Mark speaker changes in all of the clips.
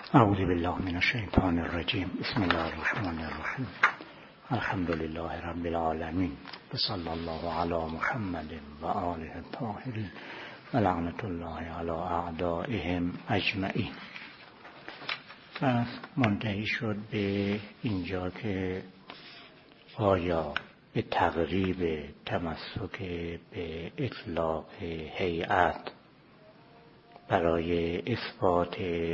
Speaker 1: اعوذ بالله من الشیطان الرجیم. بسم الله الرحمن الرحیم. الحمد لله رب العالمین و صلی الله علی محمد و آله الطاهرین و لعنت الله علی اعدائهم اجمعین. منتهی شد به اینجا که آیا به تقریب تمسک به اطلاق هیئت برای اثبات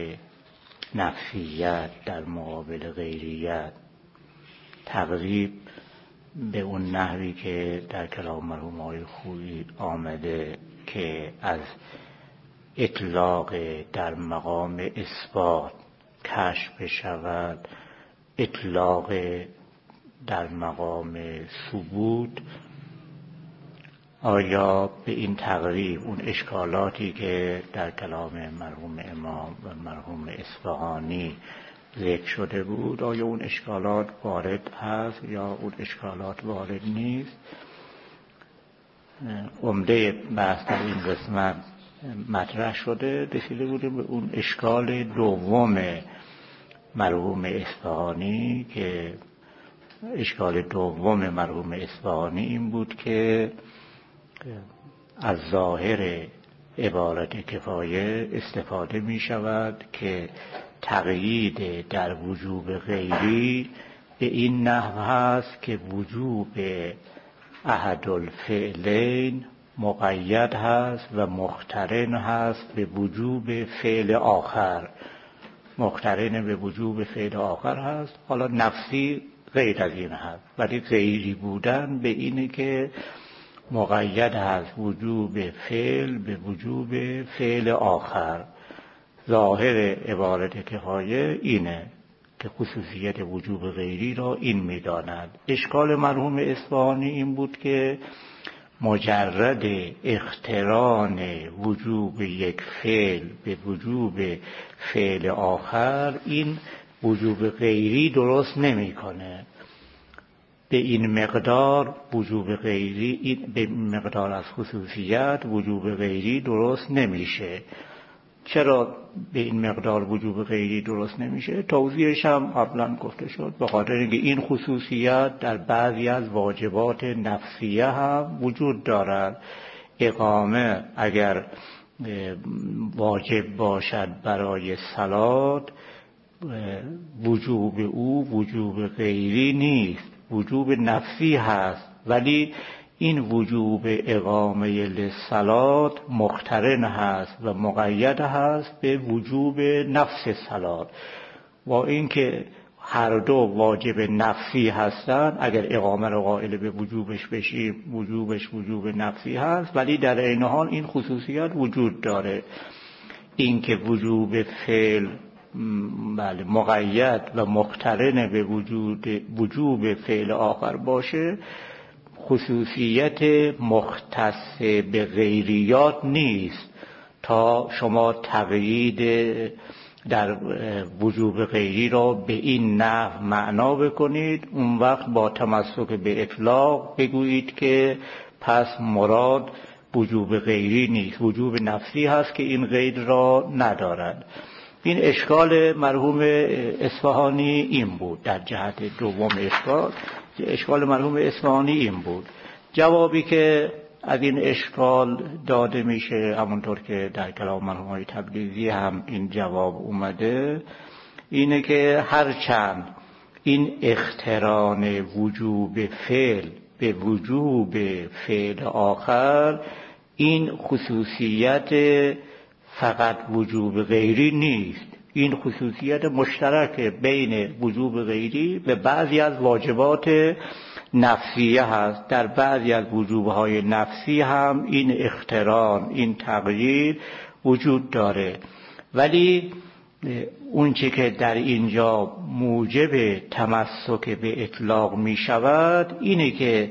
Speaker 1: نفسیت در مقابل غیریت، تقریب به اون نحوی که در کلام مرحوم آقای خویی آمده که از اطلاق در مقام اثبات کشف بشود اطلاق در مقام ثبوت، آیا به این تقریب اون اشکالاتی که در کلام مرحوم امام و مرحوم اصفهانی ذکر شده بود آیا اون اشکالات وارد هست یا اون اشکالات وارد نیست؟ عمده بحث در این قسمت مطرح شده، رسیده بودیم به اون اشکال دوم مرحوم اصفهانی که اشکال دوم مرحوم اصفهانی این بود که از ظاهر عبارت کفایه استفاده می شود که تقیید در وجوب غیری به این نحو هست که وجوب احد الفعلین مقید هست و مقترن هست به وجوب فعل آخر، مقترن به وجوب فعل آخر هست. حالا نفسی غیر از این هست، ولی غیری بودن به اینه که مقید هست وجوب فعل به وجوب فعل آخر. ظاهر عبارت کفایه اینه که خصوصیت وجوب غیری را این می‌داند. اشکال مرحوم اصفهانی این بود که مجرد اقتران وجوب یک فعل به وجوب فعل آخر این وجوب غیری درست نمی‌کنه. به این مقدار وجوب غیری، به این مقدار از خصوصیت وجوب غیری درست نمیشه. چرا به این مقدار وجوب غیری درست نمیشه؟ توضیحش هم قبلا گفته شد. به خاطر اینکه این خصوصیت در بعضی از واجبات نفسیه هم وجود دارد. اقامه اگر واجب باشد برای صلات، وجوب او وجوب غیری نیست، وجوب نفسی هست، ولی این وجوب اقامه للصلات مقترن هست و مقید هست به وجوب نفس صلات. با اینکه هر دو واجب نفسی هستند، اگر اقامه رو قائل به وجوبش بشیم وجوبش وجوب نفسی هست، ولی در عین حال این خصوصیت وجود داره، اینکه وجوب فعل بله مقید و مقترن به وجوب فعل آخر باشه، خصوصیت مختص به غیریات نیست. تا شما تقیید در وجوب غیری را به این نحو معنا بکنید، اون وقت با تمسک به اطلاق بگویید که پس مراد وجوب غیری نیست، وجوب نفسی هست که این غیر را ندارد. این اشکال مرحوم اصفهانی این بود. در جهت دوم اشکال مرحوم اصفهانی این بود. جوابی که از این اشکال داده میشه، همونطور که در کلام مرحوم های تبریزی هم این جواب اومده، اینه که هرچند این اقتران وجوب فعل به وجوب فعل آخر این خصوصیت فقط وجوب غیری نیست، این خصوصیت مشترک بین وجوب غیری و بعضی از واجبات نفسیه هست. در بعضی از وجوبهای نفسی هم این اقتران، این تغییر وجود داره، ولی اون چی که در اینجا موجب تمسک به اطلاق می شود اینه که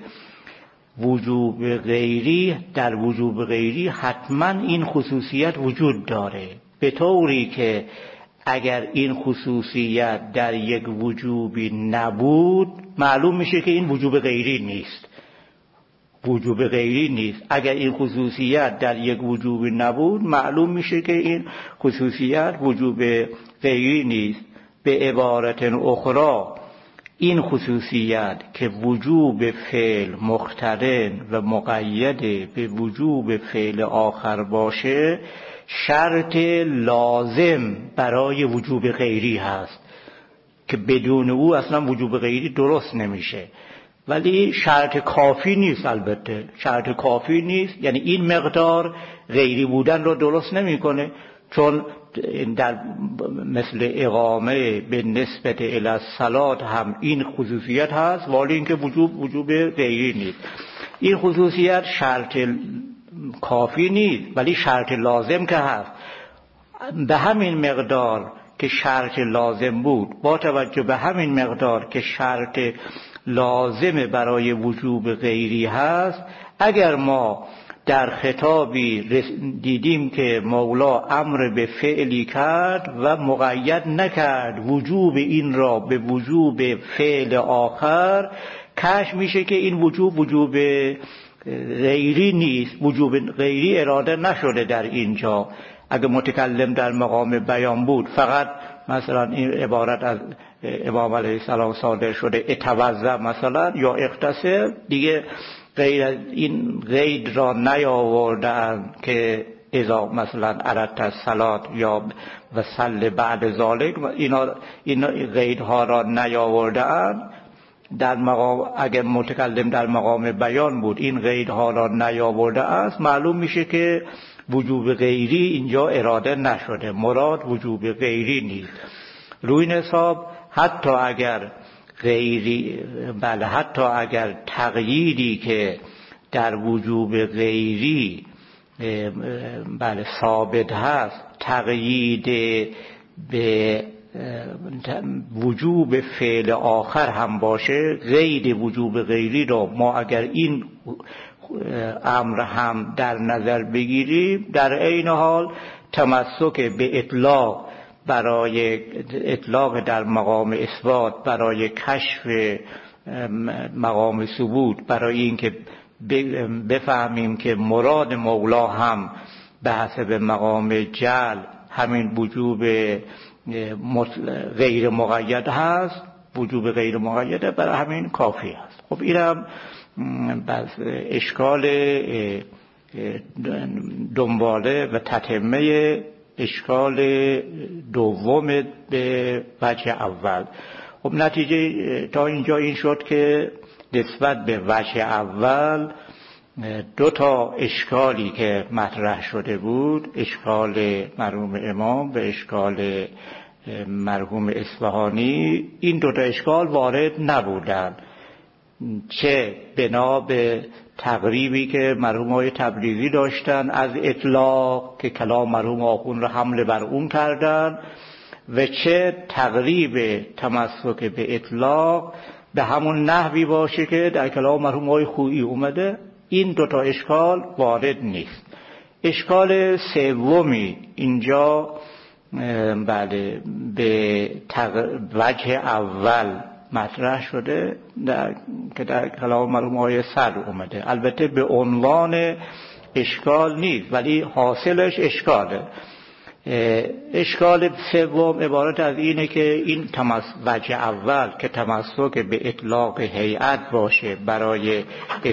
Speaker 1: وجوب غیری، در وجوب غیری حتما این خصوصیت وجود داره، به طوری که اگر این خصوصیت در یک وجوبی نبود معلوم میشه که این وجوب غیری نیست. وجوب غیری نیست. اگر این خصوصیت در یک وجوب نبود معلوم میشه که این خصوصیت وجوب غیری نیست. به عبارت اخرى این خصوصیت که وجوب فعل مقترن و مقید به وجوب فعل آخر باشه شرط لازم برای وجوب غیری هست که بدون او اصلا وجوب غیری درست نمیشه. ولی شرط کافی نیست. البته شرط کافی نیست، یعنی این مقدار غیری بودن رو درست نمیکنه، چون در مثل اقامه به نسبت الی الصلاة هم این خصوصیت هست، ولی اینکه وجوب غیری نیست. این خصوصیت شرط کافی نیست ولی شرط لازم که هست. به همین مقدار که شرط لازم بود، با توجه به همین مقدار که شرط لازم برای وجوب غیری هست، اگر ما در خطابی دیدیم که مولا امر به فعلی کرد و مقید نکرد وجوب این را به وجوب فعل آخر، کشف میشه که این وجوب غیری نیست، وجوب غیری اراده نشده در اینجا. اگه متکلم در مقام بیان بود فقط مثلا این عبارت از امام علیه السلام صادر شده اتوضا مثلا یا اغتسل، دیگه غیر از این قید را نیاوردند که اذا مثلا اردت الصلاة یا و صل بعد ذالک، اینا قیدها را نیاوردند. در مقام اگر متکلم در مقام بیان بود این قیدها را نیاورده است، معلوم میشه که وجوب غیری اینجا اراده نشده، مراد وجوب غیری نیست. روی حساب حتی اگر غیری، بله حتی اگر تقییدی که در وجوب غیری بله ثابت هست، تقیید به وجوب فعل آخر هم باشه، قید وجوب غیری رو ما اگر این امر هم در نظر بگیریم، در عین حال تمسک به اطلاق برای اطلاق در مقام اثبات، برای کشف مقام ثبوت، برای اینکه بفهمیم که مراد مولا هم به حسب مقام جعل همین وجوب غیر مقید هست، وجوب غیر مقیده، برای همین کافی هست. خب اینم بس اشکال دنباله و تتمه اشکال دوم به وجه اول. خب نتیجه تا اینجا این شد که نسبت به وجه اول دو تا اشکالی که مطرح شده بود، اشکال مرحوم امام و اشکال مرحوم اصفهانی، این دو تا اشکال وارد نبودند، چه بنا به تقریبی که مرحوم های تبریزی داشتن از اطلاق که کلام مرحوم آخوند را حمله بر اون کردن، و چه تقریب تمسک به اطلاق به همون نحوی باشه که در کلام مرحوم های خویی اومده. این دوتا اشکال وارد نیست. اشکال سومی اینجا بله به وجه اول مطرح شده که در کلام مرحوم های صدر اومده، البته به عنوان اشکال نیست ولی حاصلش اشکاله. اشکال سوم عبارت از اینه که این وجه اول که تمسک به اطلاق هیئت باشه برای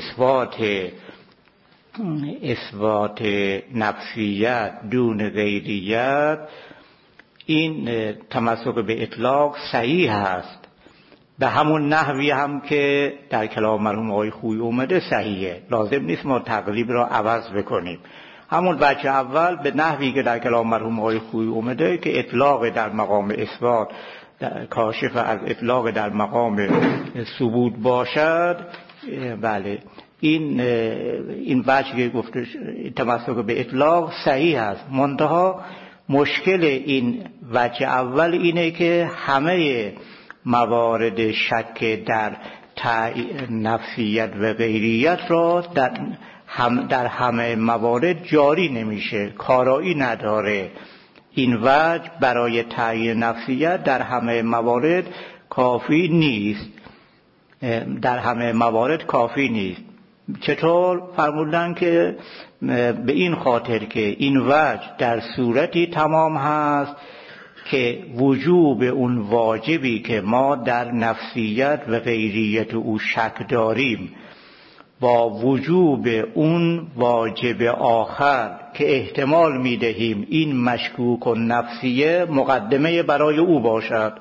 Speaker 1: اثبات نفسیت دون غیریت، این تمسک به اطلاق صحیح هست، به همون نحوی هم که در کلام مرحوم آقای خویی اومده صحیحه، لازم نیست ما تقریب را عوض بکنیم. همون وجه اول به نحوی که در کلام مرحوم آقای خویی اومده که اطلاق در مقام اثبات کاشف از اطلاق در مقام ثبوت باشد، بله این وجه که گفته تمسک به اطلاق صحیح است. منتها مشکل این وجه اول اینه که همه موارد شک در نفسیت و غیریت را در همه موارد جاری نمیشه، کارایی نداره. این وجه برای تعیین نفسیت در همه موارد کافی نیست، چطور؟ فرمودن که به این خاطر که این وجه در صورتی تمام هست که وجوب اون واجبی که ما در نفسیت و غیریت او شک داریم با وجوب اون واجب آخر که احتمال میدهیم این مشکوک و نفسیه مقدمه برای او باشد.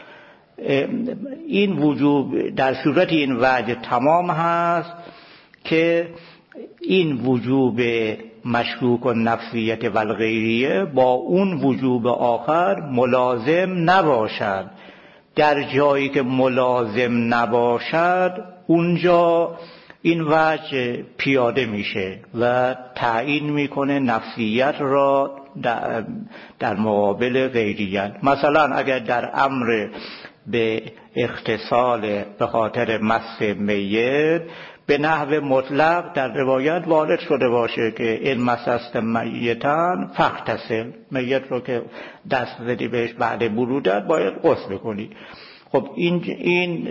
Speaker 1: این وجوب در صورت این وجه تمام هست که این وجوب مشکوک و نفسیت و الغیریه با اون وجوب آخر ملازم نباشد. در جایی که ملازم نباشد اونجا این وجه پیاده میشه و تعیین میکنه نفسیت را در مقابل غیریت. مثلا اگر در امر به اغتسال به خاطر مس میت به نحو مطلق در روایت وارد شده باشه که این مسست میتن فاغتسل، میت رو که دست زدی بهش بعد برودت باید غسل کنی. خب این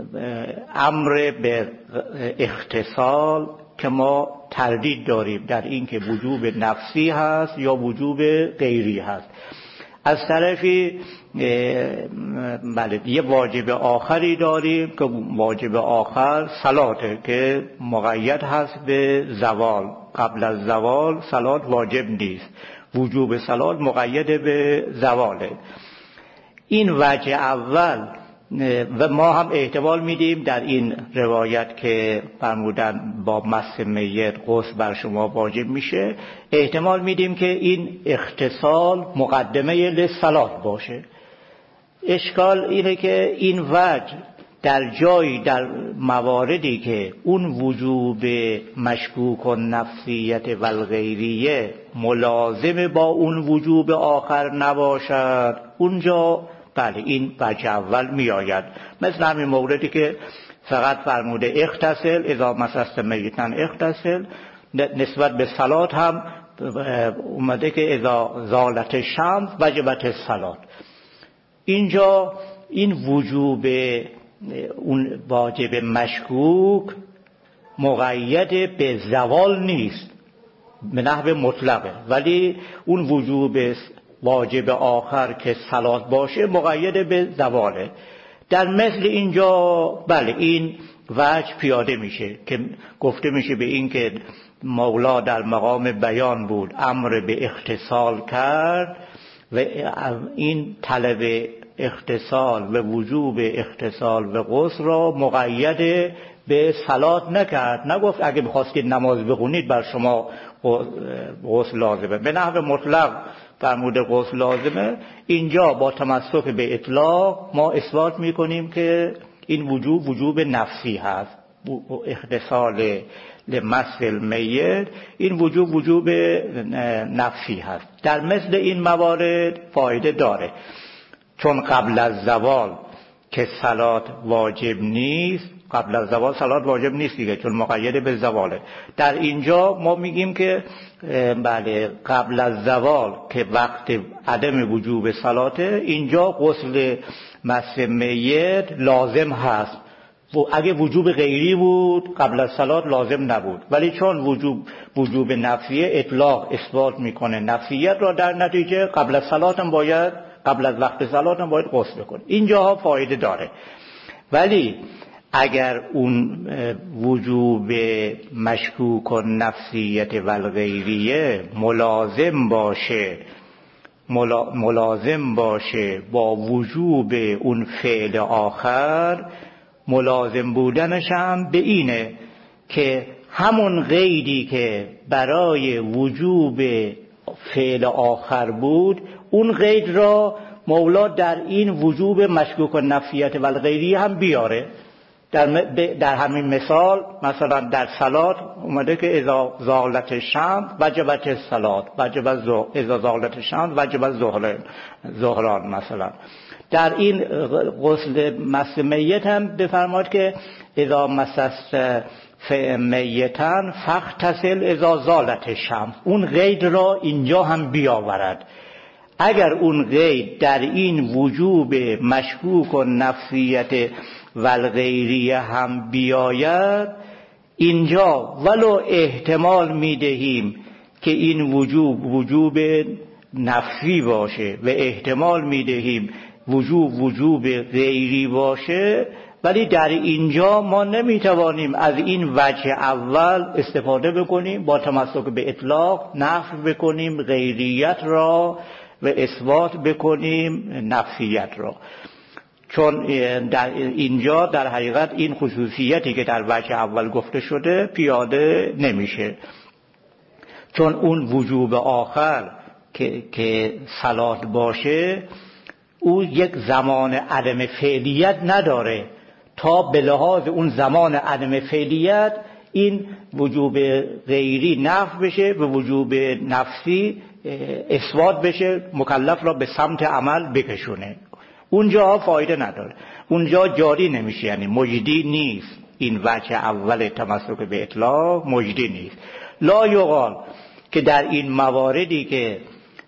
Speaker 1: امر به اغتسال که ما تردید داریم در این که وجوب نفسی هست یا وجوب غیری هست. از طرفی بله یه واجب آخری داریم که واجب آخر صلاته که مقید هست به زوال. قبل از زوال صلات واجب نیست، وجوب صلات مقید به زواله. این وجه اول و ما هم احتمال میدیم در این روایت که فرمودن با مس میت غسل بر شما واجب میشه، احتمال میدیم که این اغتسال مقدمه للصلات باشه. اشکال اینه که این وجه در جایی در مواردی که اون وجوب مشکوک و نفسیت و الغیریه ملازم با اون وجوب آخر نباشد، اونجا بله این وجه اول می آید. مثل همین موردی که فقط فرموده اغتسل اذا مسست میتن اغتسل، نسبت به صلات هم اومده که اذا زالت الشمس وجبت الصلات. اینجا این وجوب اون واجب مشکوک مقید به زوال نیست به نحو مطلقه، ولی اون وجوب واجب آخر که صلات باشه مقید به زواله. در مثل اینجا بله این وجه پیاده میشه که گفته میشه به این که مولا در مقام بیان بود، امر به اغتسال کرد و این طلب اغتسال و وجوب اغتسال و غسل را مقید به صلات نکرد. نگفت اگه بخواستید نماز بخونید بر شما غسل لازمه، به نحو مطلق فرموده غسل لازمه. اینجا با تمسک به اطلاق ما اثبات میکنیم که این وجوب نفسی هست، اغتسال لمس المیت این وجوب نفسی هست. در مثل این موارد فایده داره، چون قبل از زوال که صلات واجب نیست، قبل از زوال صلات واجب نیست دیگه چون مقید به زواله. در اینجا ما میگیم که بله قبل از زوال که وقت عدم وجوب صلاته، اینجا غسل مس میت لازم هست. اگه وجوب غیری بود قبل از صلات لازم نبود، ولی چون وجوب نفسیه اطلاق اثبات میکنه نفسیت را، در نتیجه قبل از صلات هم باید، قبل از وقت صلات هم باید غسل کنه. اینجاها فایده داره. ولی اگر اون وجوب مشکوک و نفسیت و الغیریه ملازم باشه با وجوب اون فعل آخر، ملازم بودنش هم به اینه که همون قیدی که برای وجوب فعل آخر بود، اون قید را مولا در این وجوب مشکوک و نفسیت و الغیریه هم بیاره. در همین مثال مثلا در صلات اومده که اذا زالت الشمس وجبت الصلات، اذا زالت الشمس وجبت ظهران. مثلا در این غسل مس میت هم بفرماد که اذا مسست میتن فاغتسل اذا زالت الشمس، اون قید را اینجا هم بیاورد. اگر اون قید در این وجوب مشکوک و نفسیت و الغیریه هم بیاید، اینجا ولو احتمال میدهیم که این وجوب نفسی باشه و احتمال میدهیم وجوب غیری باشه، ولی در اینجا ما نمیتوانیم از این وجه اول استفاده بکنیم، با تمسک به اطلاق نفی بکنیم غیریت را و اثبات بکنیم نفسیت را، چون در اینجا در حقیقت این خصوصیتی که در وجه اول گفته شده پیاده نمیشه، چون اون وجوب آخر که صلات باشه او یک زمان عدم فعلیت نداره تا به لحاظ اون زمان عدم فعلیت این وجوب غیری نفی بشه و وجوب نفسی اثبات بشه، مکلف را به سمت عمل بکشونه. اونجا فایده نداره، اونجا جاری نمیشه، یعنی مجدی نیست. این وجه اول تمسک به اطلاق مجدی نیست. لا یقال که در این مواردی که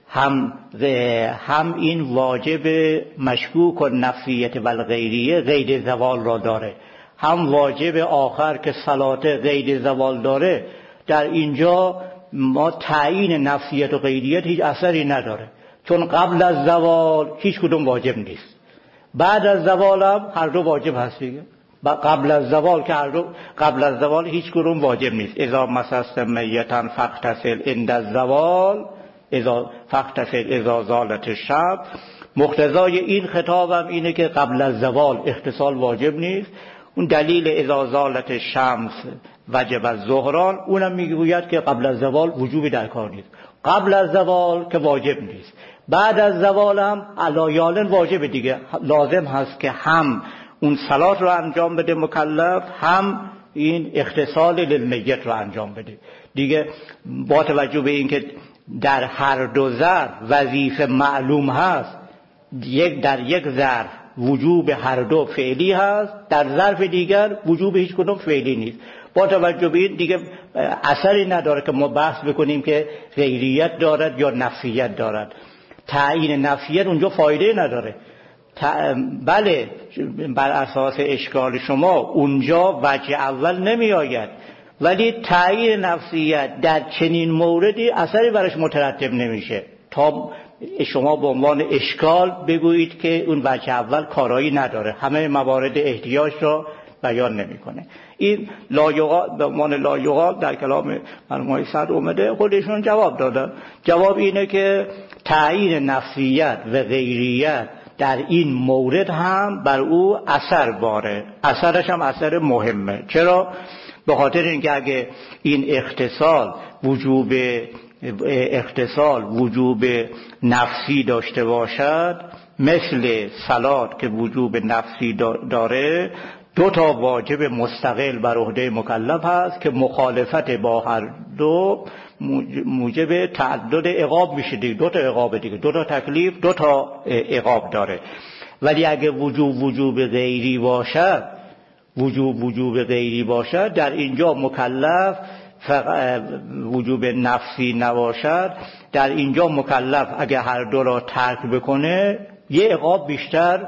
Speaker 1: هم این واجب مشکوک و نفسیت و الغیریه غیر زوال را داره، هم واجب آخر که صلات غیر زوال داره، در اینجا ما تعیین نفسیت و غیریت هیچ اثری نداره، چون قبل از زوال هیچ کدوم واجب نیست، بعد از زوال هم هر دو واجب هست دیگه. قبل از زوال که قبل از زوال هیچ کدوم واجب نیست. اذا مسست میتا فاغتسل عند الزوال اذا زالت الشمس. مقتضای این خطابم اینه که قبل از زوال اغتسال واجب نیست. اون دلیل اذا زالت الشمس وجب الظهران اونم میگوید که قبل از زوال وجوبی در کار نیست. قبل از زوال که واجب نیست، بعد از زوال هم علایالن واجب دیگه، لازم هست که هم اون صلات رو انجام بده مکلف، هم این اغتسال للمیت رو انجام بده دیگه. با توجه به اینکه در هر دو ظرف وظیفه معلوم هست، در یک ظرف وجوب هر دو فعلی هست، در ظرف دیگر وجوب هیچ کدوم فعلی نیست. با توجه به این دیگه اثری نداره که ما بحث بکنیم که غیریت دارد یا نفسیت دارد. تعیین نفسیت اونجا فایده نداره. بله بر اساس اشکال شما اونجا وجه اول نمی آید، ولی تعیین نفسیت در چنین موردی اثری برش مترتب نمیشه تا شما به عنوان اشکال بگویید که اون وجه اول کارایی نداره، همه موارد احتیاج را بیان نمیکنه. این لایقال به عنوان لایقال در کلام مرحوم صدر اومده، خودشون جواب دادن. جواب اینه که تعیین نفسیت و غیریت در این مورد هم بر او اثر باره، اثرش هم اثر مهمه. چرا؟ به خاطر اینکه اگه این اغتسال وجوب نفسی داشته باشد، مثل صلات که وجوب نفسی داره، دو تا واجب مستقل بر عهده مکلف هست که مخالفت با هر دو موجب تعدد عقاب میشه دیگه. دو تا عقاب دیگه، دو تا تکلیف، دو تا عقاب داره. ولی اگه وجوب غیری باشد، در اینجا مکلف وجوب نفسی نباشد، در اینجا مکلف اگه هر دو را ترک بکنه یه عقاب بیشتر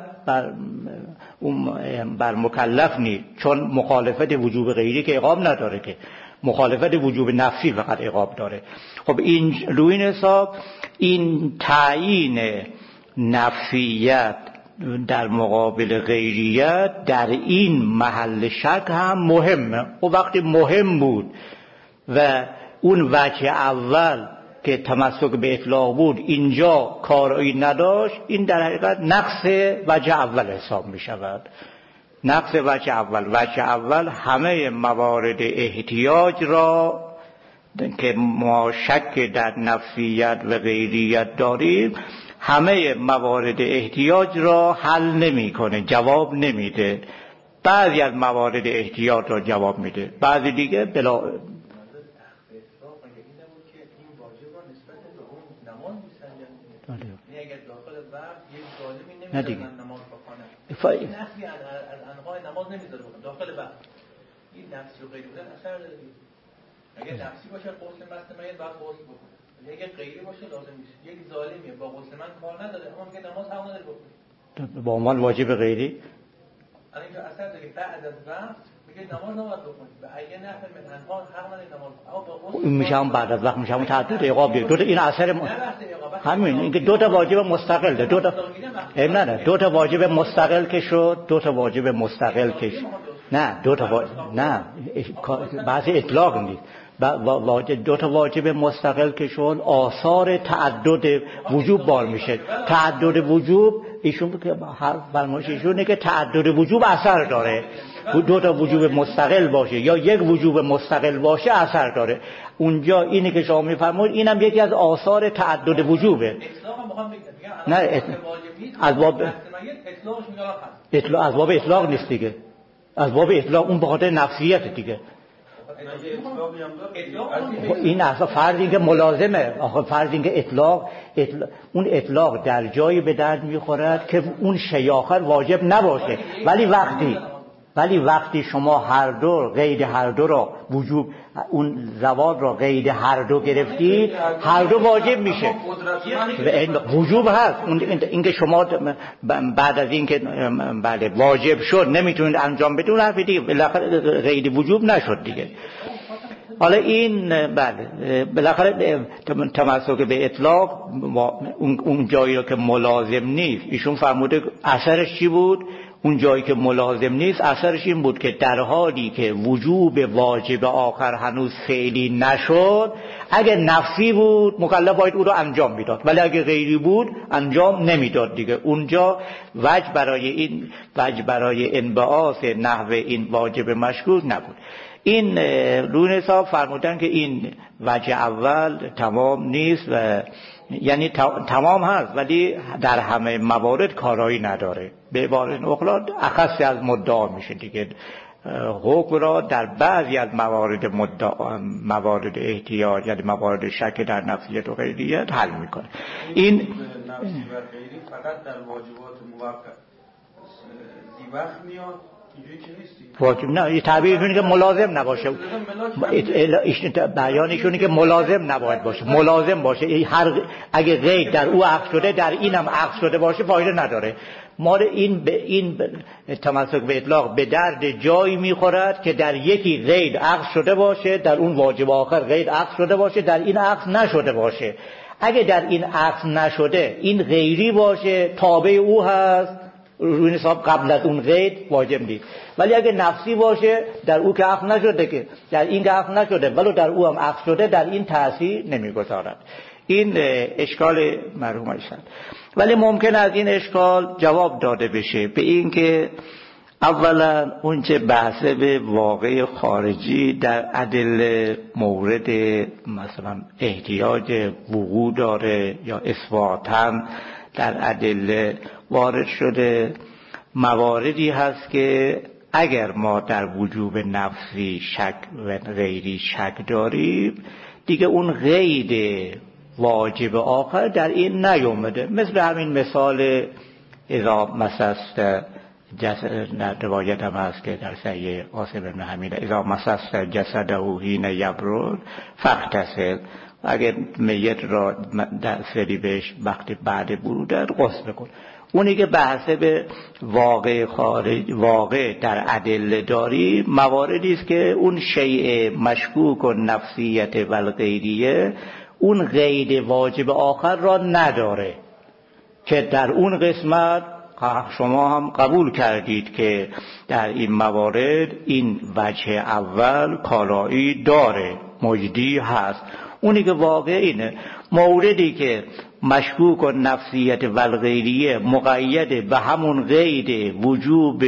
Speaker 1: بر مکلف نیست، چون مخالفت وجوب غیری که عقاب نداره، که مخالفت وجوب نفسی فقط عقاب داره. خب این روی این حساب این تعیین نفسیت در مقابل غیریت در این محل شک هم مهمه. و وقتی مهم بود و اون وجه اول که تمسک به اطلاق بود اینجا کارایی نداشت، این در حقیقت نقص وجه اول حساب می شود. نقص وجه اول همه موارد احتیاج را که ما شک در نفسیت و غیریت داریم، همه موارد احتیاج را حل نمی کنه، جواب نمیده. بعضی از موارد احتیاج را جواب میده، بعضی دیگه بلا. نه دیگه
Speaker 2: این نفی از انواع نماز نمیذاره داخل بحث. این نفسی و غیری بودن اثر داره. اگه نفسی باشه غسل مثل من بعد غسل بکنه، اگه غیری باشه لازم نیست. یک ظالمیه با غسل من کار نداره اما میگه نماز هم نداره بکنه
Speaker 1: با عنوان واجب غیری.
Speaker 2: الان اینجا اثر داره بعد از وقت نماز نباید بخونید و اگه نفر من انها حق نداره نماز
Speaker 1: این میشه هم بعد از وقت میشه هم تعدد اعقاب دیگه. دو تا این اثر همین اینکه دو تا واجب مستقل ده، دو تا واجب مستقل که شد، دو تا واجب مستقل که شد. نه دو تا نه بعض اطلاق نیست. دو تا واجب مستقل که شد آثار تعدد وجوب بار میشه. تعدد وجوب ایشون که هر فرمایش ایشونه که تعدد وجوب اثر داره. دو تا وجوب مستقل باشه یا یک وجوب مستقل باشه اثر داره. اونجا اینی که شما میفرمایید اینم یکی از آثار تعدد وجوبه. نه از باب از باب اطلاق نیست دیگه. از باب اطلاق اون به خاطر نفسیت دیگه. این اصلا فرض این که ملازمه. آخه فرض این که اون اطلاق در جایی به درد میخورد که اون شیء آخر واجب نباشه. ولی وقتی شما هر دو قید هر دو را وجوب اون زوال را قید هر دو گرفتید هر دو واجب میشه. وجوب هست. این که شما بعد از این که بله واجب شد نمیتونید انجام بدون حرف دیگه بالاخره قید وجوب نشد دیگه. حالا این بله بالاخره تمسک به اطلاق اون جایی رو که ملازم نیست ایشون فرموده اثرش چی بود؟ اون جایی که ملازم نیست اثرش این بود که در حالی که وجوب واجب آخر هنوز فعلی نشد اگه نفسی بود مکلف باید او رو انجام میداد، ولی اگه غیری بود انجام نمیداد دیگه. اونجا وجه برای انبعاث نحو این واجب مشکوک نبود. این روی حساب فرمودن که این وجه اول تمام نیست و یعنی تمام هست ولی در همه موارد کارایی نداره. به عبارت اخرى اخصی از مدعا میشه دیگه. حکم را در بعضی از موارد احتیاج یعنی موارد شک در نفسیت و غیریت حل میکنه. این
Speaker 3: نفسی و غیری فقط در واجبات موقت زیوخت میاد
Speaker 1: واجب نه. یه تعبیر کنی که ملازم نباشه. بیانشونی که ملازم نباید باشه. ملازم باشه. اگه غیر در او عقد شده در اینم عقد شده باشه فایده نداره. ما این تمسک به اطلاق به درد جایی میخورد که در یکی غیر عقد شده باشه در اون واجب آخر غیر عقد شده باشه در این عقد نشده باشه. اگه در این عقد نشده این غیری باشه تابع او هست روی حساب قبل از اون قید واجب نیست. ولی اگه نفسی باشه در او که عقد نشده که در این که عقد نشده ولی در او هم عقد شده در این تأثیر نمیگذارد. این اشکال مرحوم است. ولی ممکن از این اشکال جواب داده بشه به این که اولا اونچه بحث به واقع خارجی در ادله مورد مثلا احتیاج وقوع داره یا اثباتاً در ادله وارد شده مواردی هست که اگر ما در وجوب نفسی شک و غیری شک داریم دیگه اون قید واجب آخر در این نیومده. مثل همین مثال اذا مسست جسد روایت هم هست که در صحیح قاسم بن حمیده اذا مسست جسده حین یبرد فاغتسل اگر میت را دستی بهش وقتی بعد برودن غسل بکن. اونی که بحث به واقع در ادله داری مواردی است که اون شیء مشکوک و نفسیت و الغیریه اون قید واجب آخر را نداره که در اون قسمت شما هم قبول کردید که در این موارد این وجه اول کارایی داره مجدی هست. اونی که واقع اینه موردی که مشکوک و نفسیت و الغیریه مقید به همون قید وجوب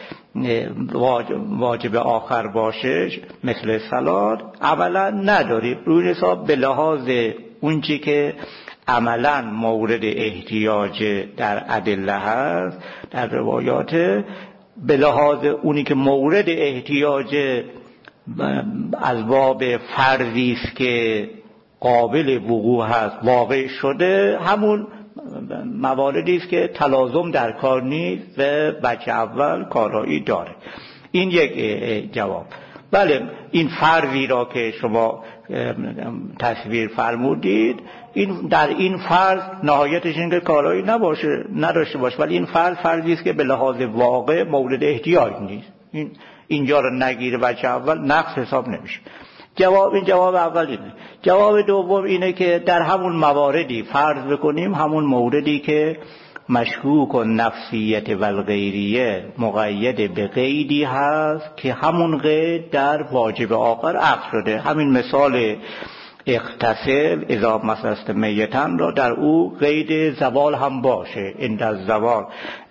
Speaker 1: واجب آخر باشه مثل صلات عملا نداری. روی حساب به لحاظ اونچه که عملا مورد احتیاج در ادله هست در روایات به لحاظ اونی که مورد احتیاج از باب فرضی است که قابل وقوع هست واقع شده همون مواردی است که تلازم در کار نیست و بچه اول کارایی داره. این یک جواب. بله این فرضی را که شما تصویر فرمودید این در این فرض نهایتش این که کارایی نداشته باشه ولی این فرضی است که به لحاظ واقع مورد احتیاج نیست. اینجا رو نگیره بچه اول نقص حساب نمیشه. این جواب اول اینه. جواب دوم اینه که در همون مواردی فرض بکنیم همون موردی که مشکوک و نفسیت و الغیریه مقید به قیدی هست که همون قید در واجب آخر عقد شده. همین مثال اغتسل اذا مسست میتن را در او قید زوال هم باشه. این در زوال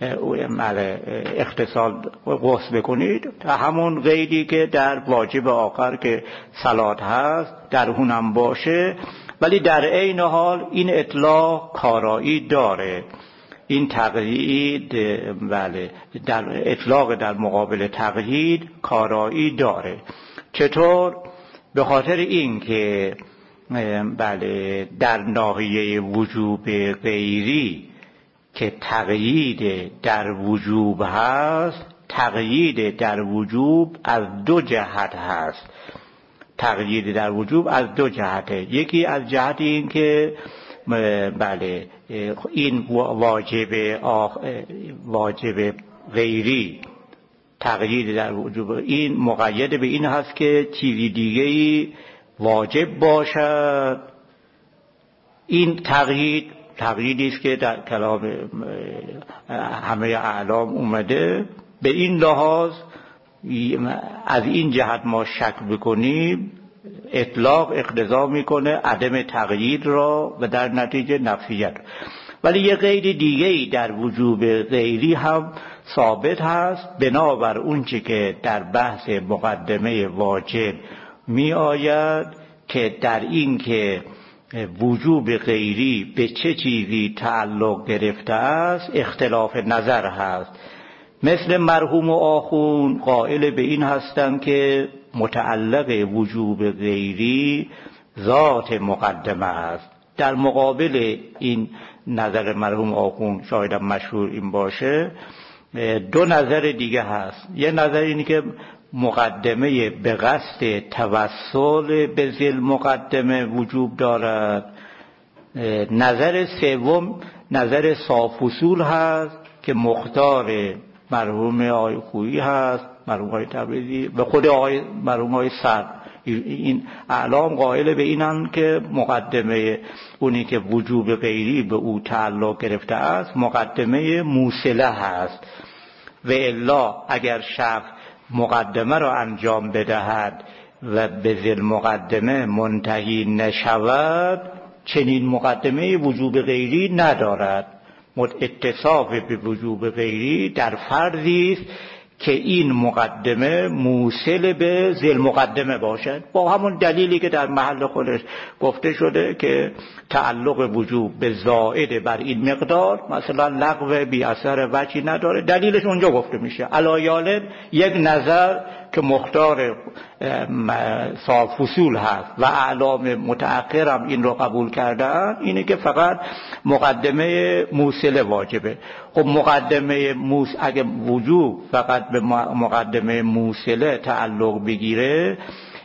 Speaker 1: اغتسال غسل بکنید همون قیدی که در واجب آخر که صلات هست در اون هم باشه، ولی در عین حال این اطلاق کارایی داره. این تقیید بله در اطلاق در مقابل تقیید کارایی داره. چطور؟ به خاطر این که بله در ناحیه وجوب غیری که تقیید در وجوب هست، تقیید در وجوب از دو جهت هست. تقیید در وجوب از دو جهته. یکی از جهت این که بله این واجب غیری تقیید در وجوب این مقید به این هست که چیزی دیگه‌ای واجب باشد. این تقییدی است که در کلام همه اعلام اومده. به این لحاظ از این جهت ما شک بکنیم اطلاق اقتضا میکنه عدم تقیید را و در نتیجه نفیت. ولی یه قید دیگه‌ای در وجوب غیری هم ثابت هست بنابر اونچه که در بحث مقدمه واجب می آید که در این که وجوب غیری به چه چیزی تعلق گرفته است اختلاف نظر هست. مثل مرحوم و آخون قائل به این هستند که متعلق وجوب غیری ذات مقدمه است. در مقابل این نظر مرحوم آخون شایدم مشهور این باشه دو نظر دیگه هست. یه نظر اینه که مقدمه به قصد توسل به ذیل مقدمه وجوب دارد. نظر سوم نظر صاف اصول هست که مختار مرحوم آقای خویی هست، مرحوم آقای تبریزی و خود مرحوم آقای صدر. این اعلام قائل به اینن که مقدمه اونی که وجوب غیری به او تعلق گرفته است مقدمه موصله هست و الا اگر شخص مقدمه را انجام بدهد و به ذیل مقدمه منتهی نشود چنین مقدمه وجوب غیری ندارد. اتصاف به وجوب غیری در فرضی است که این مقدمه موصل به ذیل مقدمه باشد با همون دلیلی که در محل خودش گفته شده که تعلق وجوب به زائد بر این مقدار مثلا لغو بی اثر وجهی نداره، دلیلش اونجا گفته میشه. علایالد یک نظر که مختار صاف اصول هست و اعلام متأخرم این رو قبول کردن اینه که فقط مقدمه موصله واجبه. خب مقدمه اگه وجوب فقط به مقدمه موصله تعلق بگیره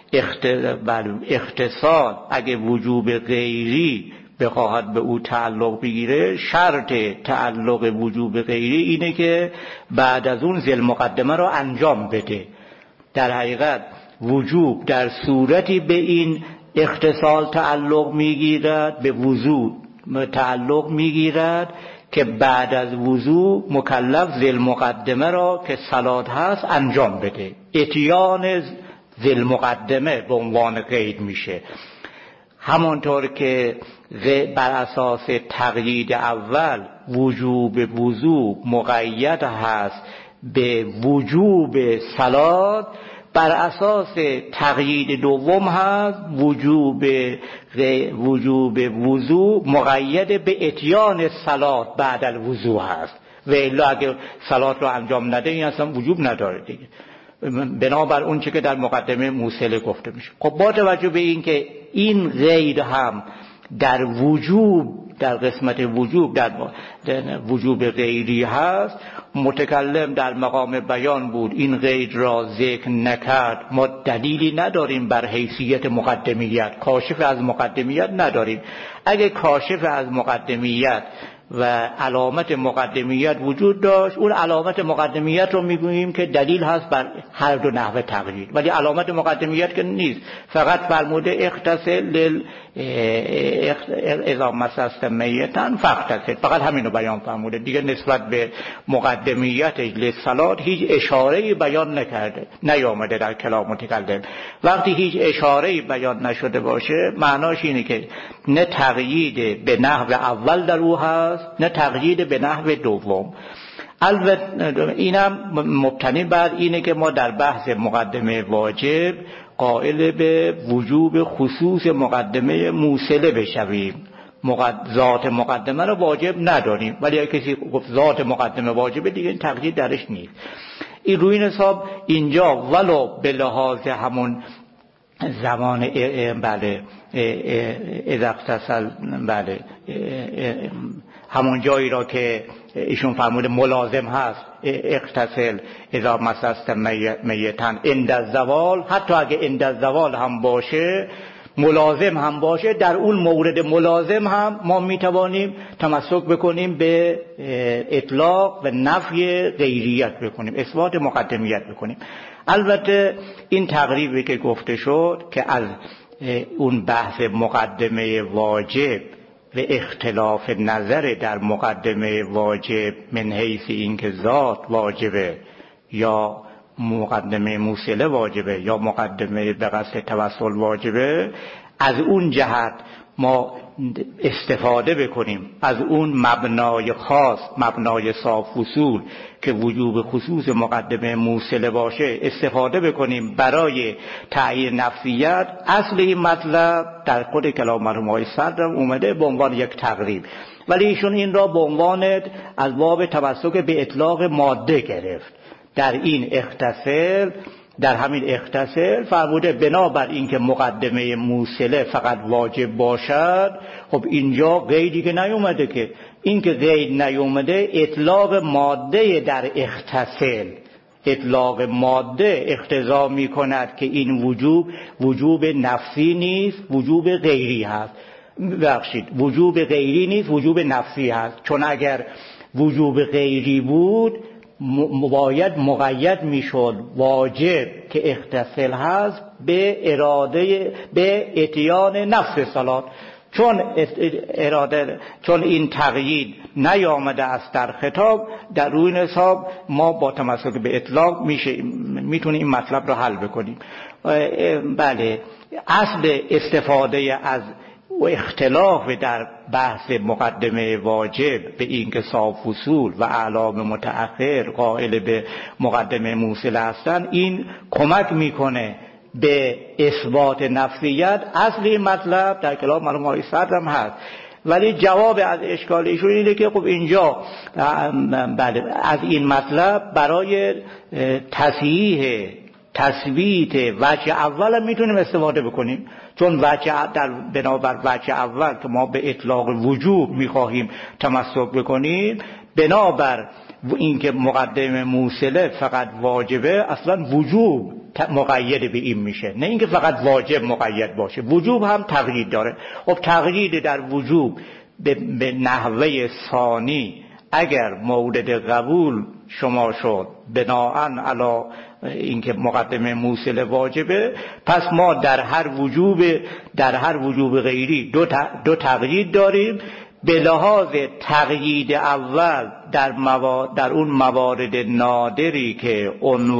Speaker 1: اختصاص اگه وجوب غیری بخواهد به او تعلق بگیره شرط تعلق وجوب غیری اینه که بعد از اون ذیل مقدمه رو انجام بده. در حقیقت وجوب در صورتی به این اختصاص تعلق میگیرد به وضو تعلق میگیرد که بعد از وضو مکلف ذیل مقدمه را که صلات هست انجام بده. اتیان ذیل مقدمه به عنوان قید میشه. همانطور که بر اساس تقیید اول وجوب وضو مقید هست به وجوب صلات، بر اساس تقیید دوم هست وجوب وضو مقید به اتیان صلات بعد الوضو هست و الا اگه صلات رو انجام نده این اصلا وجوب نداره دیگه بنابر اون چه که در مقدمه موصله گفته میشه. خب با توجه به این که این قید هم در وجوب در قسمت وجوب در وجوب غیری هست متکلم در مقام بیان بود این قید را ذکر نکرد. ما دلیلی نداریم بر حیثیت مقدمیت، کاشف از مقدمیت نداریم. اگه کاشف از مقدمیت و علامت مقدمیت وجود داشت، اون علامت مقدمیت رو میگوییم که دلیل هست بر هر دو نحوه تقریر، ولی علامت مقدمیت که نیست، فقط فرموده اغتسل اذا مسست میتا فاغتسل، فقط همینو بیان فرموده، دیگه نسبت به مقدمیتش للصلاة هیچ اشاره‌ای بیان نکرده، نیامده در کلام متکلم. وقتی هیچ اشاره‌ای بیان نشده باشه معناش اینه که نه تقیید به نحو اول در او هست نه تقیید به نحو دوم. البته اینم مبتنی بر اینه که ما در بحث مقدمه واجب قائل به وجوب خصوص مقدمه موصله بشویم. ذات مقدمه رو واجب نداریم، ولی اگه کسی گفت ذات مقدمه واجبه دیگه این تقیید درش نیست. این روی این حساب اینجا ولو به لحاظ همون زمان اذا اغتسل همون جایی را که ایشون فرموده ملازم هست اغتسل اذا مسست میتا عند الزوال، حتی اگه عند الزوال هم باشه ملازم هم باشه، در اون مورد ملازم هم ما میتوانیم تمسک بکنیم به اطلاق و نفی غیریت بکنیم، اثبات مقدمیت بکنیم. البته این تقریبی که گفته شد که از اون بحث مقدمه واجب و اختلاف نظر در مقدمه واجب من حیث اینکه ذات واجبه یا مقدمه موصله واجبه یا مقدمه به قصد توسل واجبه، از اون جهت ما استفاده بکنیم از اون مبنای خاص، مبنای صاف اصول که وجوب خصوص مقدمه موصله باشه استفاده بکنیم برای تعیین نفسیت. اصل این مطلب در خود کلام مرحوم آقای صدر اومده به عنوان یک تقریب، ولی ایشون این را به عنوان از باب تمسک به اطلاق ماده گرفت. در این اغتسل، در همین اغتسل فرموده بنابر اینکه مقدمه موصله فقط واجب باشد، خب اینجا قیدی که نیومده، که این که قید نیومده اطلاق ماده در اغتسل، اطلاق ماده اقتضا می کند که این وجوب نفسی نیست، وجوب غیری هست. ببخشید، وجوب غیری نیست، وجوب نفسی هست، چون اگر وجوب غیری بود باید مقید میشد واجب که اغتسل هست به اراده، به اتیان نفس صلات، چون این تقیید نیامده است در خطاب، در روی این حساب ما با تمسک به اطلاق میتونیم این مطلب رو حل بکنیم. بله، اصل استفاده از و اختلاف در بحث مقدمه واجب به این که صاف اصول و اعلام متأخر قائل به مقدمه موصله هستند، این کمک میکنه به اثبات نفسیت. اصلی مطلب در کلام مرحوم آقای صدر هم هست، ولی جواب از اشکال ایشون اینه که خب اینجا بله از این مطلب برای تصحیح تثبیت وجه اول هم میتونیم استفاده بکنیم، چون بنابر وجه اول که ما به اطلاق وجوب میخواهیم تمسک بکنیم، بنابر اینکه مقدمه موصله فقط واجبه، اصلا وجوب مقید به این میشه، نه اینکه فقط واجب مقید باشه، وجوب هم تقیید داره. خب تقیید در وجوب به نحوه ثانی اگر مورد قبول شما شد بناءً علی اینکه مقدمه موصله واجبه، پس ما در هر وجوب غیری دو تقیید داریم. به لحاظ تقیید اول در اون موارد نادری که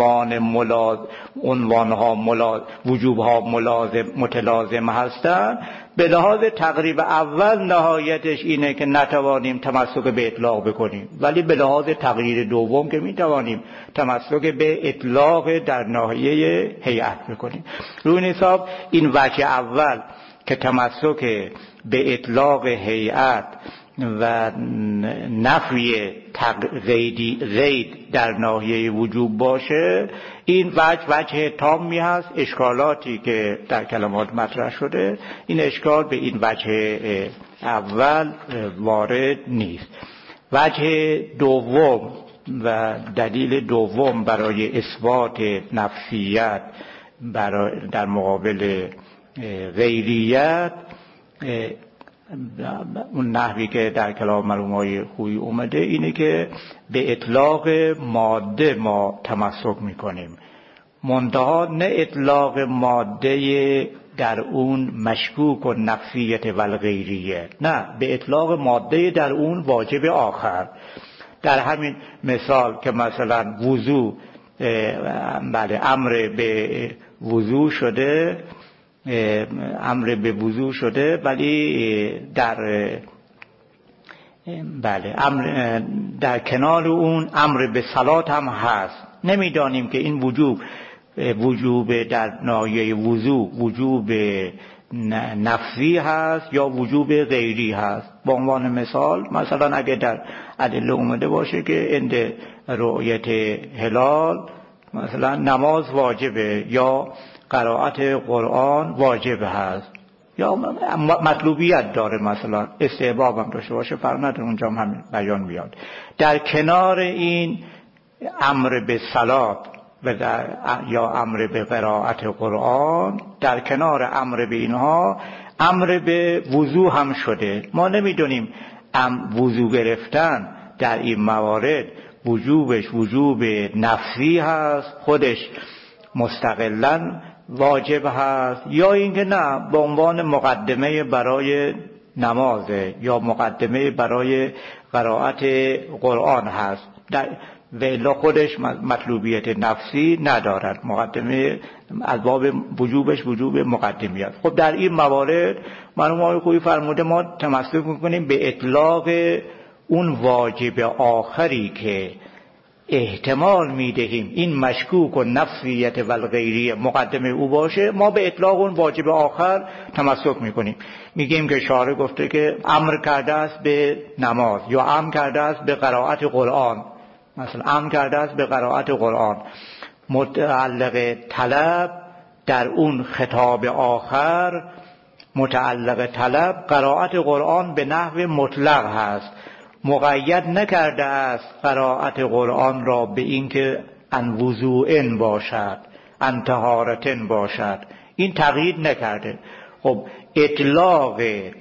Speaker 1: وجوبها متلازم هستند، به لحاظ تقریب اول نهایتش اینه که نتوانیم تمسک به اطلاق بکنیم، ولی به لحاظ تقیید دوم که میتوانیم تمسک به اطلاق در ناحیه هیئت بکنیم. روی این حساب این وجه اول که تمسک به اطلاق هیئت و نفی زید در ناحیه وجوب باشه، این وجه تامی هست. اشکالاتی که در کلمات مطرح شده، این اشکال به این وجه اول وارد نیست. وجه دوم و دلیل دوم برای اثبات نفسیت در مقابل غیریت اون نحوی که در کلام مرحومای خویی اومده اینه که به اطلاق ماده ما تمسک میکنیم، منتها نه اطلاق ماده در اون مشکوک و نفسیت و الغیریه، نه، به اطلاق ماده در اون واجب آخر. در همین مثال که مثلا وضو، بله، امر به وضو شده، امر به وضو شده، ولی در کنار اون امر به صلات هم هست. نمیدانیم که این وجوب در ناحیه وضو وجوب نفسی هست یا وجوب غیری هست. به عنوان مثلا اگه در ادله اومده باشه که عند رؤیت هلال مثلا نماز واجبه یا قرائت قرآن واجب هست یا مطلوبیت داره، مثلا استحباب هم داشته باشه، فرق نداره، اونجا هم همین بیان میاد. در کنار این امر به صلات یا امر به قرائت قرآن، در کنار امر به اینها امر به وضو هم شده. ما نمیدونیم وضو گرفتن در این موارد وجوبش وجوب نفسی هست، خودش مستقلاً واجب هست، یا اینکه نه، به عنوان مقدمه برای نمازه یا مقدمه برای قرائت قرآن هست، ولی خودش مطلوبیت نفسی ندارد، مقدمه از باب وجوبش وجوب مقدمیت. خب در این موارد مرحوم خویی فرموده ما تمسک میکنیم به اطلاق اون واجب آخری که احتمال میدهیم این مشکوک و نفسیت و الغیریه مقدمه او باشه، ما به اطلاق اون واجب آخر تمسک میکنیم. میگیم که شارع گفته که امر کرده است به نماز یا امر کرده است به قرائت قرآن، مثلا امر کرده است به قرائت قرآن، متعلق طلب در اون خطاب آخر، متعلق طلب قرائت قرآن به نحو مطلق هست، مقید نکرده است قرائت قرآن را به اینکه ان وضوئن باشد، ان طهارتن باشد، این تقیید نکرده. خب اطلاق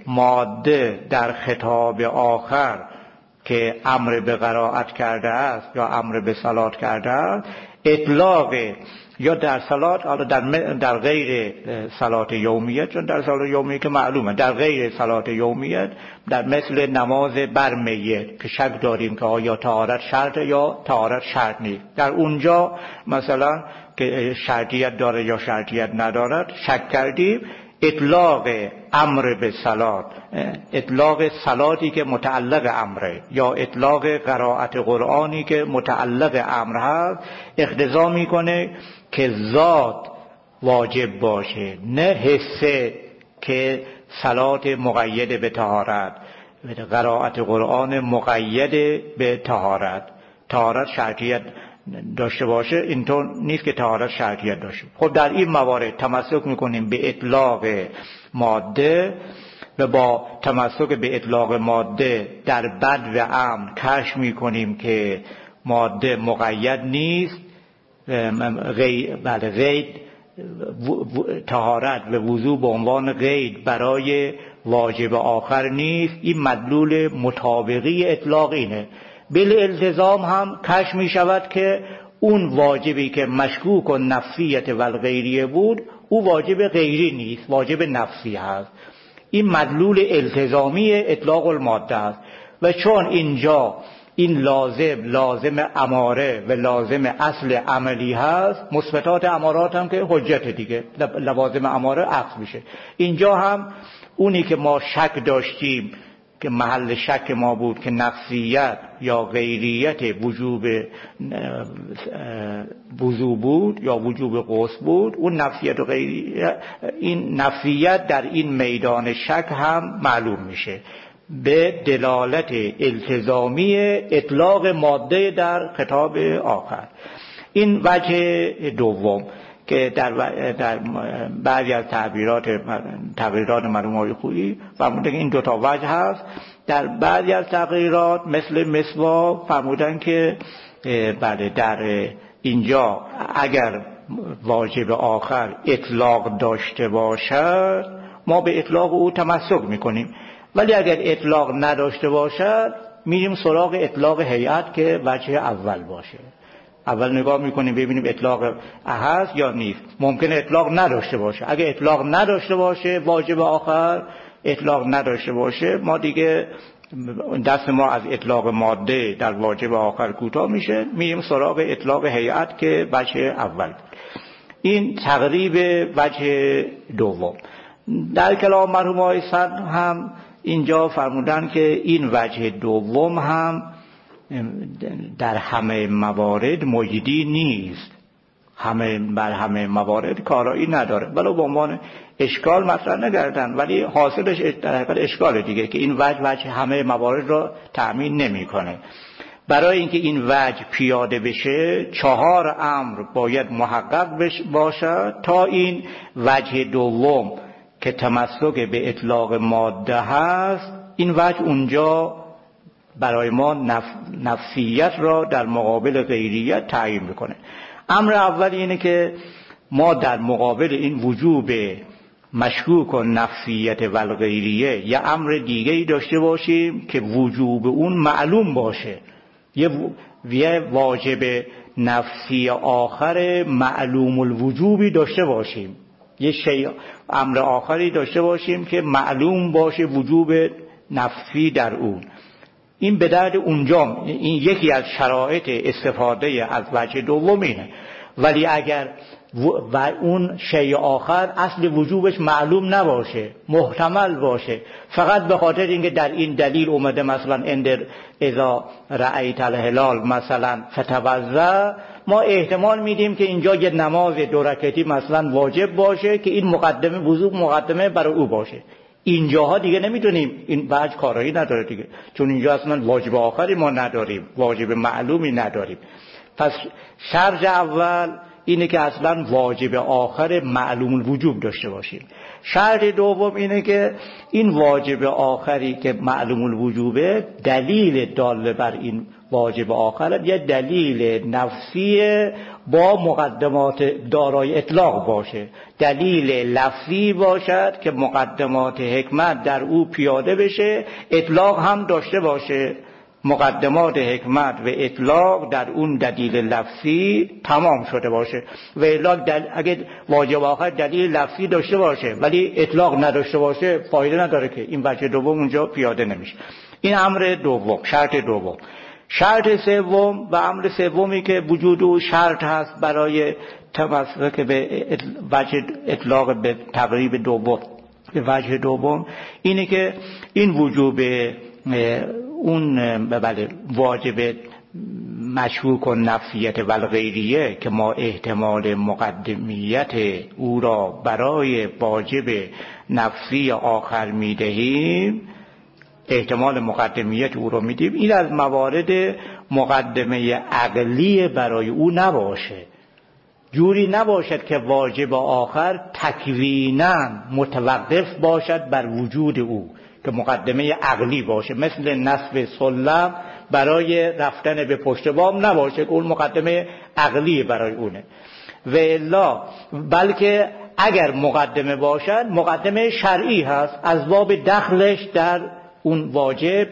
Speaker 1: ماده در خطاب آخر که امر به قرائت کرده است یا امر به صلات کرده است، اطلاق یا در صلات، حالا در غیر صلات یومیه، چون در صلات یومیه که معلومه، در غیر صلات یومیه، در مثل نماز بر میت که شک داریم که آیا طهارت شرط یا طهارت شرط نیست، در اونجا مثلا که شرطیت داره یا شرطیت ندارد شک کردیم، اطلاق امر به صلات، اطلاق صلاتی که متعلق امره یا اطلاق قرائت قرآنی که متعلق امر هست، اقتضا میکنه که ذات واجب باشه، نه حسه که صلات مقید به طهارت، قرائت قرآن مقید به طهارت شرطیت داشته باشه، اینطور نیست که طهارت شرطیت داشته. خب در این موارد تمسک میکنیم به اطلاق ماده و با تمسک به اطلاق ماده در بد و امن کشف میکنیم که ماده مقید نیست، غیر طهارت و وضو به عنوان قید برای واجب آخر نیست. این مدلول مطابقی اطلاق اینه. بالالتزام هم کشف می شود که اون واجبی که مشکوک و نفسیت و الغیریه بود، او واجب غیری نیست، واجب نفسی هست. این مدلول التزامی اطلاق الماده است. و چون اینجا این لازم اماره و لازم اصل عملی هست، مثبتات امارات هم که حجت دیگه، لوازم اماره عکس میشه. اینجا هم اونی که ما شک داشتیم که محل شک ما بود که نفسیت یا غیریت وجوب وضو بود یا وجوب غسل بود، اون نفسیت و غیریت، این نفسیت در این میدان شک هم معلوم میشه به دلالت التزامی اطلاق ماده در خطاب آخر. این وجه دوم که در بعضی از تغییرات مرحوم خویی فرمودن که این دوتا وجه هست. در بعضی از تغییرات مثل مسواک فرمودن که بله، در اینجا اگر واجب آخر اطلاق داشته باشد ما به اطلاق او تمسک میکنیم، ولی اگر اطلاق نداشته باشد میریم سراغ اطلاق هیئت که وجه اول باشه. اول نگاه میکنیم ببینیم اطلاق هست یا نیست. ممکنه اطلاق نداشته باشه. اگه اطلاق نداشته باشه واجب آخر اطلاق نداشته باشه، ما دیگه دست ما از اطلاق ماده در واجب آخر کوتاه میشه، میریم سراغ اطلاق هیئت که وجه اول. این تقریب وجه دوم. در کلام مرحوم آقای صدر هم اینجا فرمودن که این وجه دوم هم در همه موارد مجدی نیست، بر همه موارد کارایی نداره، ولی به عنوان اشکال مطرح نکردن، ولی حاصلش در حقیقت اشکال دیگه که این وجه همه موارد را تأمین نمیکنه. برای اینکه این وجه پیاده بشه 4 امر باید محقق باشد تا این وجه دوم که تمسک به اطلاق ماده هست، این وجه اونجا برای ما نفسیت را در مقابل غیریت تعیین میکنه. امر اول اینه که ما در مقابل این وجوب مشکوک و نفسیت و الغیریه یه امر دیگه‌ای داشته باشیم که وجوب اون معلوم باشه، یه واجب نفسی آخر معلوم الوجوبی داشته باشیم، یه امر آخری داشته باشیم که معلوم باشه وجوب نفسی در اون. این به درد اونجا، این یکی از شرایط استفاده از وجه دوم اینه. ولی اگر اون شیء آخر اصل وجوبش معلوم نباشه، محتمل باشه، فقط به خاطر اینکه در این دلیل اومده مثلا اذا رأیت الهلال مثلا فتوضا، ما احتمال میدیم که اینجا یه نماز 2 رکعتی مثلا واجب باشه که این مقدمه وضو مقدمه برای او باشه. اینجاها دیگه نمیتونیم، این وجه کارایی نداره دیگه، چون اینجا اصلا واجب آخری ما نداریم، واجب معلومی نداریم. پس شرط اول اینه که اصلا واجب آخر معلوم الوجوب داشته باشیم. شرط دوم اینه که این واجب آخری که معلوم الوجوبه، دلیل دال بر این واجب آخر یه دلیل نفسی با مقدمات دارای اطلاق باشه، دلیل لفظی باشد که مقدمات حکمت در او پیاده بشه، اطلاق هم داشته باشه، مقدمات حکمت و اطلاق در اون دلیل لفظی تمام شده باشه. و اگر واجب آخر دلیل لفظی داشته باشه ولی اطلاق نداشته باشه فایده نداره که این وجه دوم اونجا پیاده نمیشه. این امر دوم، شرط دوم. شرط سوم و امر سومی که وجود او شرط هست برای تمسک به وجه اطلاق به تقریب دوم، به وجه دوم، اینه که این وجوب اون واجب مشکوک و نفسیت و غیریه که ما احتمال مقدمیت او را برای واجب نفسی آخر میدهیم، احتمال مقدمیت او را میدیم، این از موارد مقدمه عقلی برای او نباشه. جوری نباشد که واجب آخر تکویناً متوقف باشد بر وجود او، که مقدمه عقلی باشه، مثل نصب سلم برای رفتن به پشت بام نباشه که اون مقدمه عقلی برای اونه. و الا بلکه اگر مقدمه باشد مقدمه شرعی هست، از باب دخلش در اون واجب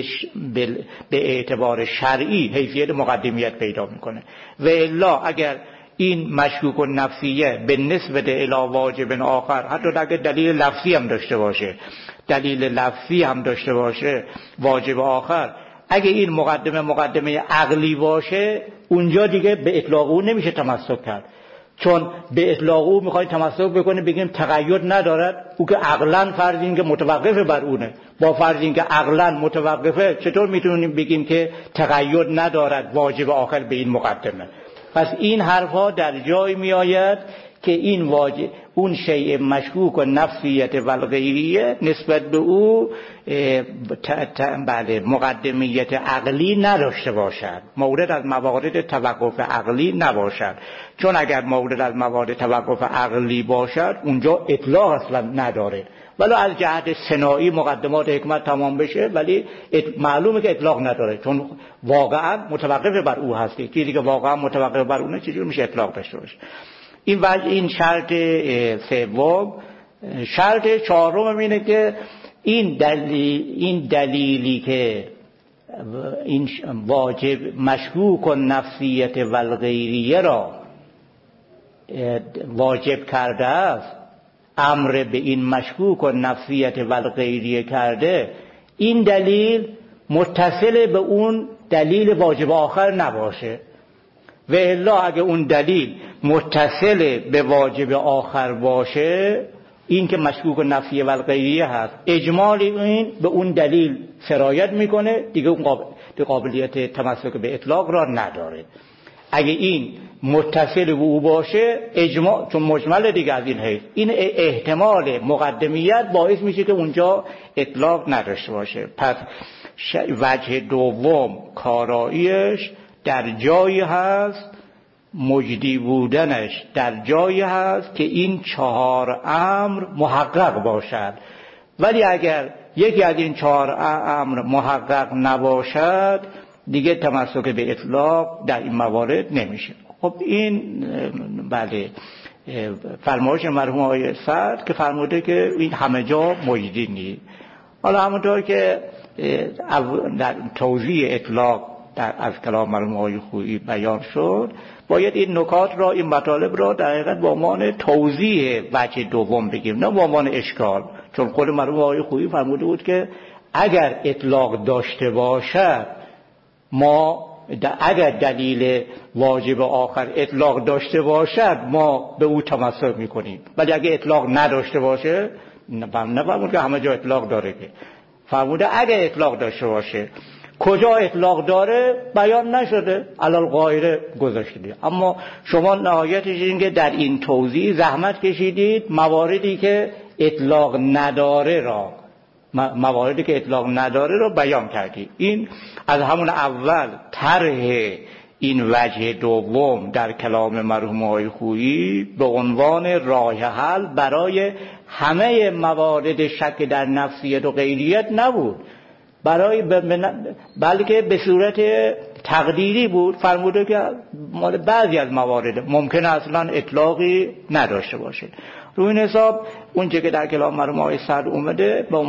Speaker 1: به اعتبار شرعی حیثیت مقدمیت پیدا میکنه. و الا اگر این مشکوک و نفسیه به نسبت الی واجب آخر، حتی اگر دلیل لفظی هم داشته باشه، دلیل لفظی هم داشته باشه واجب آخر، اگه این مقدمه عقلی باشه اونجا دیگه به اطلاق او نمیشه تمسک کرد، چون به اطلاق او میخوای تمسک بکنه بگیم تقید ندارد، او که عقلا فرض این که متوقفه بر اونه، با فرض این که عقلا متوقفه چطور میتونیم بگیم که تقید ندارد واجب آخر به این مقدمه؟ پس این حرفا در جای می آید که این واجب اون شیء مشکوک و نفسیت و غیریه نسبت به او مقدمیت عقلی نداشته باشد، مورد از موارد توقف عقلی نباشد. چون اگر مورد از موارد توقف عقلی باشد اونجا اطلاق اصلا نداره، ولی از جهت صناعی مقدمات حکمت تمام بشه ولی معلومه که اطلاق نداره، چون واقعا متوقف بر او هستی. چیزی که واقعا متوقف بر اونه چجور میشه اطلاق داشته باشه؟ این شرط سوم. شرط چهارم اینه که این دلیلی که این واجب مشکوک و نفسیت و الغیریه را واجب کرده است، امر به این مشکوک و نفسیت و الغیریه کرده، این دلیل متصل به اون دلیل واجب آخر نباشه. و الا اگه اون دلیل متصل به واجب آخر باشه، این که مشکوک و نفسیه و الغیریه هست، اجمال این به اون دلیل سرایت میکنه، دیگه اون قابلیت تمسک به اطلاق را نداره. اگه این متصل به او باشه، اجماع، چون مجمل دیگه از این حیث، این احتمال مقدمیت باعث میشه که اونجا اطلاق نداشته باشه. پس وجه دوم کاراییش در جایی هست، مجدی بودنش در جایی هست که این 4 امر محقق باشد. ولی اگر یکی از این 4 امر محقق نباشد، دیگه تمسک به اطلاق در این موارد نمیشه. خب این بله فرمایش مرحوم آقای سعد که فرموده که این همه جا مجدی نیست. حالا همونطور که در توضیح اطلاق از کلام مرحوم آقای خویی بیان شد، باید این نکات را، این مطالب را در حقیقت به عنوان توضیح وجه دوم بگیم، نه به عنوان اشکال. چون خود مرحوم آقای خویی فرموده بود که اگر اطلاق داشته باشد، اگر دلیل واجب آخر اطلاق داشته باشد، ما به او تمسک میکنیم. ولی اگر اطلاق نداشته باشه، نفرمود که همه جا اطلاق داره، که فرموده اگر اطلاق داشته باشه. کجا اطلاق داره بیان نشده، علال غایره گذاشته. اما شما نهایتش این که در این توضیح زحمت کشیدید مواردی که اطلاق نداره را بیان کردید. این از همون اول طرح این وجه دوم در کلام مرحوم آقای خویی به عنوان راه حل برای همه موارد شک در نفسیت و غیریت نبود، بلکه به صورت تقدیری بود. فرموده که بعضی از موارد ممکنه اصلا اطلاقی نداشته باشه. روی این حساب اونچه که در کلام مرحوم آقای سعد اومده به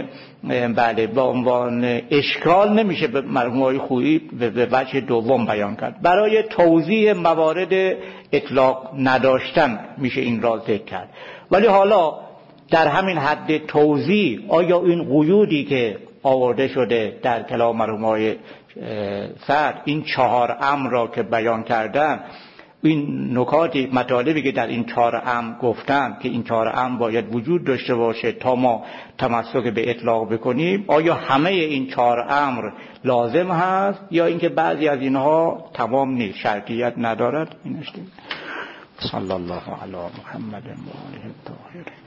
Speaker 1: عنوان اشکال نمیشه به مرحوم آقای خویی به وجه دوم بیان کرد. برای توضیح موارد اطلاق نداشتن میشه این را ذکر کرد. ولی حالا در همین حد توضیح، آیا این قیودی که آورده شده در کلام مرحوم آقای سعد، این 4 امر را که بیان کردن، این نکاتی مطالبی که در این 4 امر گفتن که این 4 امر باید وجود داشته باشه تا ما تمسک به اطلاق بکنیم، آیا همه این 4 امر لازم هست یا اینکه بعضی از اینها تمام نیست، شرطیت ندارد؟ این است. صلی الله علی محمد و آله الطاهرین.